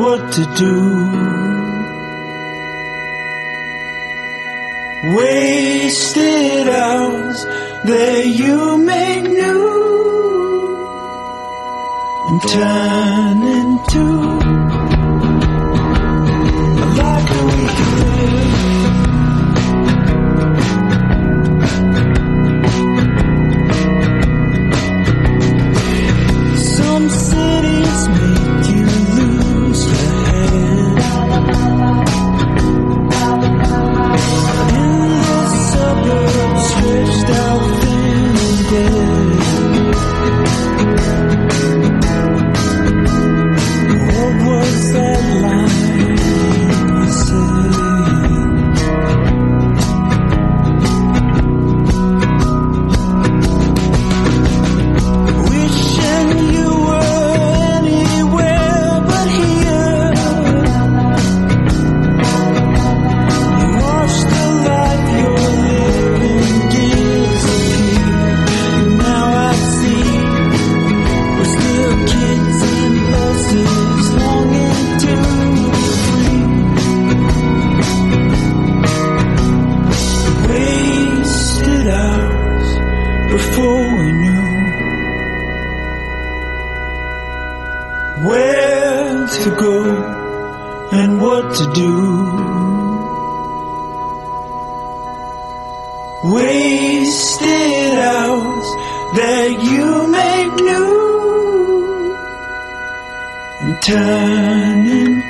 what to do. Wasted hours that you make new and turn into a life that we can live. Some cities make you lose your head. Stretched out thin and dead. What was that line you said? Wishing you were anywhere but here. You watched the life you're living. Now I see those little kids in buses longing to be free. Wasted hours before we knew where to go and what to do. Wasted hours that you make new and turn into